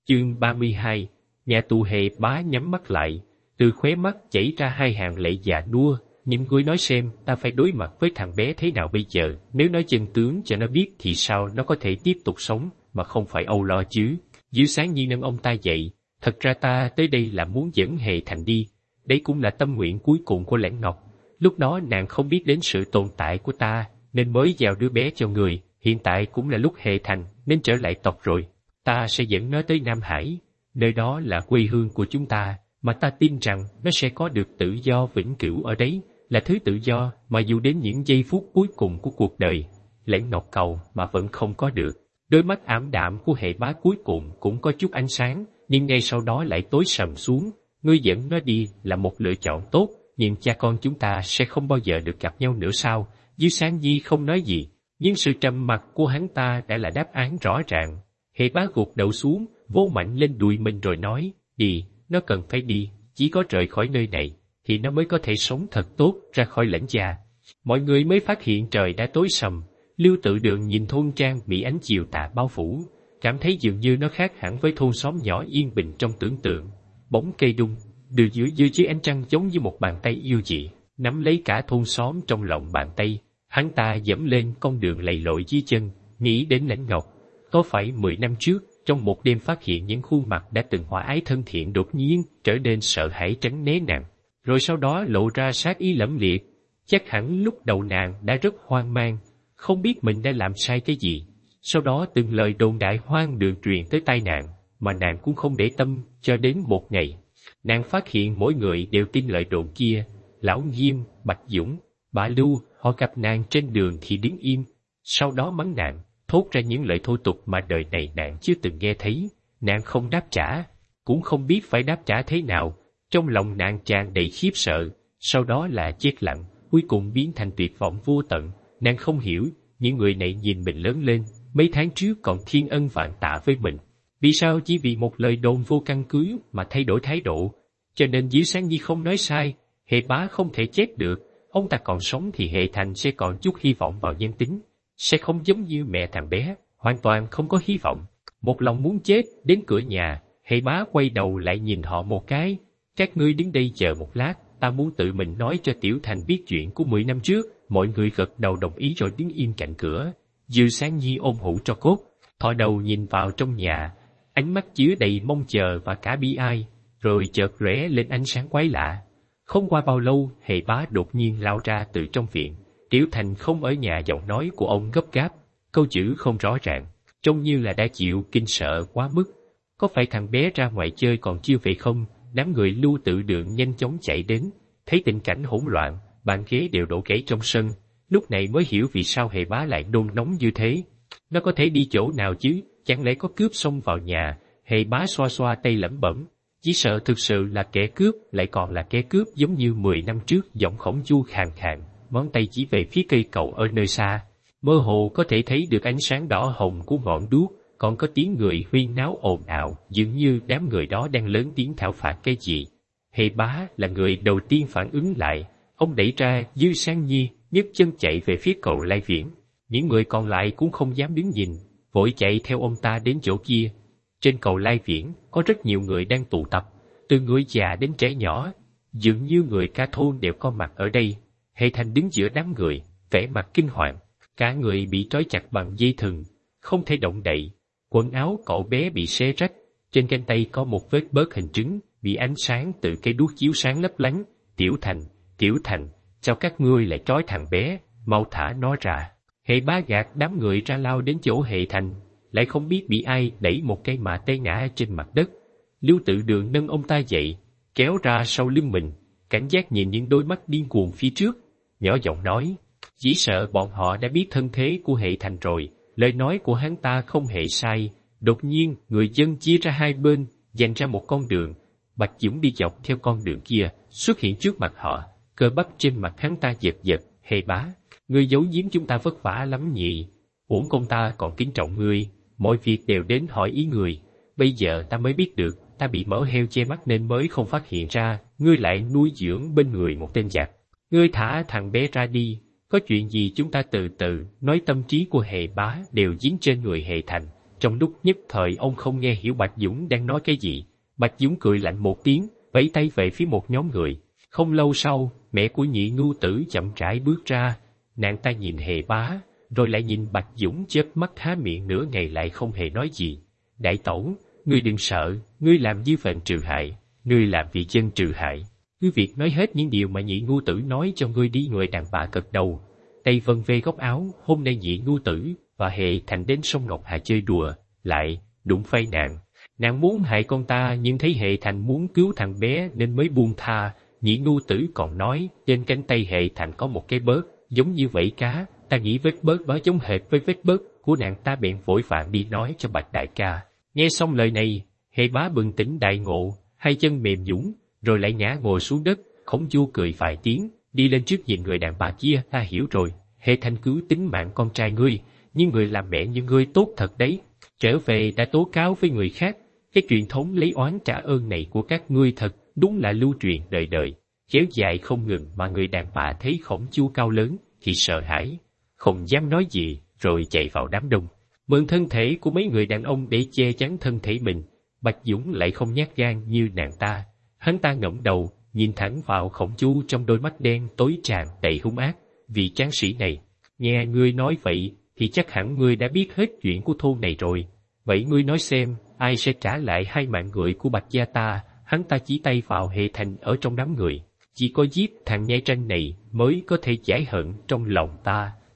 Chương 32. Nhà tù Hề Bá nhắm mắt lại, từ khóe mắt chảy ra hai hàng lệ già nua. Nhìn ngươi nói xem, ta phải đối mặt với thằng bé thế nào bây giờ? Nếu nói chân tướng cho nó biết thì sao nó có thể tiếp tục sống mà không phải âu lo chứ? Diêu Sáng Nhi nâng ông ta dậy. Thật ra ta tới đây là muốn dẫn Hề Thành đi. Đây cũng là tâm nguyện cuối cùng của Lãnh Ngọc. Lúc đó nàng không biết đến sự tồn tại của ta, nên mới giao đứa bé cho người. Hiện tại cũng là lúc Hề Thành nên trở lại tộc rồi. Ta sẽ dẫn nó tới Nam Hải. Nơi đó là quê hương của chúng ta, mà ta tin rằng nó sẽ có được tự do vĩnh cửu ở đấy. Là thứ tự do mà dù đến những giây phút cuối cùng của cuộc đời, Lãnh Ngọc cầu mà vẫn không có được. Đôi mắt ảm đạm của Hề Bá cuối cùng cũng có chút ánh sáng, nhưng ngay sau đó lại tối sầm xuống. Ngươi dẫn nó đi là một lựa chọn tốt, nhưng cha con chúng ta sẽ không bao giờ được gặp nhau nữa sao? Diêu Sáng Nhi không nói gì, nhưng sự trầm mặc của hắn ta đã là đáp án rõ ràng. Hề Bá gục đầu xuống, vỗ mạnh lên đùi mình rồi nói, đi, nó cần phải đi, chỉ có rời khỏi nơi này thì nó mới có thể sống thật tốt ra khỏi Lãnh gia. Mọi người mới phát hiện trời đã tối sầm. Lưu Tự Đường nhìn thôn trang bị ánh chiều tà bao phủ, cảm thấy dường như nó khác hẳn với thôn xóm nhỏ yên bình trong tưởng tượng. Bóng cây đung đưa dưới ánh trăng giống như một bàn tay yêu dị, nắm lấy cả thôn xóm trong lòng bàn tay. Hắn ta dẫm lên con đường lầy lội dưới chân, nghĩ đến Lãnh Ngọc. Có phải 10 năm trước, trong một đêm phát hiện những khuôn mặt đã từng hòa ái thân thiện đột nhiên trở nên sợ hãi tránh né nàng, rồi sau đó lộ ra sát ý lẫm liệt. Chắc hẳn lúc đầu nàng đã rất hoang mang, không biết mình đã làm sai cái gì. Sau đó từng lời đồn đại hoang đường truyền tới tai nàng, mà nàng cũng không để tâm, cho đến một ngày. Nàng phát hiện mỗi người đều tin lời đồn kia. Lão Nghiêm, Bạch Dũng, Bà Lưu, họ gặp nàng trên đường thì đứng im, sau đó mắng nàng, thốt ra những lời thô tục mà đời này nàng chưa từng nghe thấy. Nàng không đáp trả, cũng không biết phải đáp trả thế nào. Trong lòng nàng tràn đầy khiếp sợ, sau đó là chết lặng, cuối cùng biến thành tuyệt vọng vô tận. Nàng không hiểu, những người này nhìn mình lớn lên, mấy tháng trước còn thiên ân vạn tạ với mình. Vì sao chỉ vì một lời đồn vô căn cứ mà thay đổi thái độ? Cho nên Diêu Sáng Nhi không nói sai, Hề Bá không thể chết được. Ông ta còn sống thì Hề Thành sẽ còn chút hy vọng vào nhân tính, sẽ không giống như mẹ thằng bé, hoàn toàn không có hy vọng. Một lòng muốn chết, đến cửa nhà, Hề Bá quay đầu lại nhìn họ một cái. Các ngươi đứng đây chờ một lát, ta muốn tự mình nói cho Tiểu Thành biết chuyện của 10 năm trước. Mọi người gật đầu đồng ý rồi đứng im cạnh cửa. Diêu Sáng Nhi ôm hũ tro cốt, thò đầu nhìn vào trong nhà, ánh mắt chứa đầy mong chờ và cả bi ai, rồi chợt lóe lên ánh sáng quái lạ. Không qua bao lâu, Hề Bá đột nhiên lao ra từ trong viện. Tiểu Thành không ở nhà, giọng nói của ông gấp gáp, câu chữ không rõ ràng, trông như là đã chịu kinh sợ quá mức. Có phải thằng bé ra ngoài chơi còn chưa về không? Đám người Lưu Tự Đường nhanh chóng chạy đến, thấy tình cảnh hỗn loạn, bàn ghế đều đổ gãy trong sân. Lúc này mới hiểu vì sao Hề Bá lại nôn nóng như thế. Nó có thể đi chỗ nào chứ? Chẳng lẽ có cướp xông vào nhà? Hề Bá xoa xoa tay lẩm bẩm, chỉ sợ thực sự là kẻ cướp, lại còn là kẻ cướp giống như 10 năm trước. Giọng Khổng Chu khàn khàn, ngón tay chỉ về phía cây cầu ở nơi xa. Mơ hồ có thể thấy được ánh sáng đỏ hồng của ngọn đuốc, còn có tiếng người huyên náo ồn ào, dường như đám người đó đang lớn tiếng thảo phạt cái gì. Hề Bá là người đầu tiên phản ứng lại, ông đẩy ra Diêu Sáng Nhi, nhấc chân chạy về phía cầu Lai Viễn. Những người còn lại cũng không dám đứng nhìn, vội chạy theo ông ta đến chỗ kia. Trên cầu Lai Viễn có rất nhiều người đang tụ tập, từ người già đến trẻ nhỏ, dường như người cả thôn đều có mặt ở đây. Hề Thành đứng giữa đám người, vẻ mặt kinh hoàng, cả người bị trói chặt bằng dây thừng, không thể động đậy. Quần áo cậu bé bị xé rách, trên cánh tay có một vết bớt hình trứng, bị ánh sáng từ cây đuốc chiếu sáng lấp lánh. Tiểu Thành, sao các ngươi lại trói thằng bé, mau thả nó ra. Hề Bá gạt đám người ra lao đến chỗ Hề Thành, lại không biết bị ai đẩy một cây mạ té ngã trên mặt đất. Lưu Tự Đường nâng ông ta dậy, kéo ra sau lưng mình, cảnh giác nhìn những đôi mắt điên cuồng phía trước, nhỏ giọng nói, chỉ sợ bọn họ đã biết thân thế của Hề Thành rồi. Lời nói của hắn ta không hề sai. Đột nhiên, người dân chia ra hai bên, dành ra một con đường. Bạch Dũng đi dọc theo con đường kia, xuất hiện trước mặt họ. Cơ bắp trên mặt hắn ta giật giật. Hề Bá, ngươi giấu giếm chúng ta vất vả lắm nhỉ? Uổng công ta còn kính trọng ngươi, mọi việc đều đến hỏi ý người. Bây giờ ta mới biết được, ta bị mỡ heo che mắt nên mới không phát hiện ra, ngươi lại nuôi dưỡng bên người một tên giặc. Ngươi thả thằng bé ra đi, có chuyện gì chúng ta từ từ nói. Tâm trí của Hề Bá đều dính trên người Hề Thành, Trong lúc nhất thời ông không nghe hiểu Bạch Dũng đang nói cái gì. Bạch Dũng cười lạnh một tiếng, vẫy tay về phía một nhóm người. Không lâu sau, mẹ của Nhị Ngưu Tử chậm rãi bước ra. Nàng ta nhìn Hề Bá, rồi lại nhìn Bạch Dũng chớp mắt há miệng nửa ngày lại không hề nói gì. Đại tẩu, ngươi đừng sợ, ngươi làm như phận trừ hại, ngươi làm vì dân trừ hại. Cứ việc nói hết những điều mà Nhị Ngưu Tử nói cho ngươi đi. Người đàn bà gật đầu, tay vân về góc áo. Hôm nay Nhị Ngưu Tử và Hệ Thành đến sông Ngọc Hà chơi đùa, lại đụng phải nàng. Nàng muốn hại con ta nhưng thấy Hệ Thành muốn cứu thằng bé nên mới buông tha. Nhị Ngưu Tử còn nói trên cánh tay Hệ Thành có một cái bớt, giống như vảy cá. Ta nghĩ vết bớt đó giống hệt với vết bớt của nàng ta, bèn vội vàng đi nói cho Bạch đại ca. Nghe xong lời này, Hệ Bá bừng tỉnh đại ngộ, hai chân mềm nhũn, rồi lại ngã ngồi xuống đất. Khổng Chu cười vài tiếng, đi lên trước nhìn người đàn bà kia. Ta hiểu rồi, Hệ Thành cứu tính mạng con trai ngươi, nhưng người làm mẹ như ngươi tốt thật đấy. Trở về đã tố cáo với người khác, cái truyền thống lấy oán trả ơn này của các ngươi thật đúng là lưu truyền đời đời, kéo dài không ngừng. Mà người đàn bà thấy Khổng Chu cao lớn thì sợ hãi, không dám nói gì, rồi chạy vào đám đông, mượn thân thể của mấy người đàn ông để che chắn thân thể mình. Bạch Dũng lại không nhát gan như nàng ta, hắn ta ngẩng đầu nhìn thẳng vào Khổng Chu trong đôi mắt đen tối tràn đầy hung ác. Vị tráng sĩ này, nghe ngươi nói vậy thì chắc hẳn ngươi đã biết hết chuyện của thôn này rồi. Vậy ngươi nói xem, ai sẽ trả lại hai mạng người của Bạch gia ta? Hắn ta chỉ tay vào Hệ Thành ở trong đám người. Chỉ có giết thằng nhãi tranh này mới có thể giải hận trong lòng ta.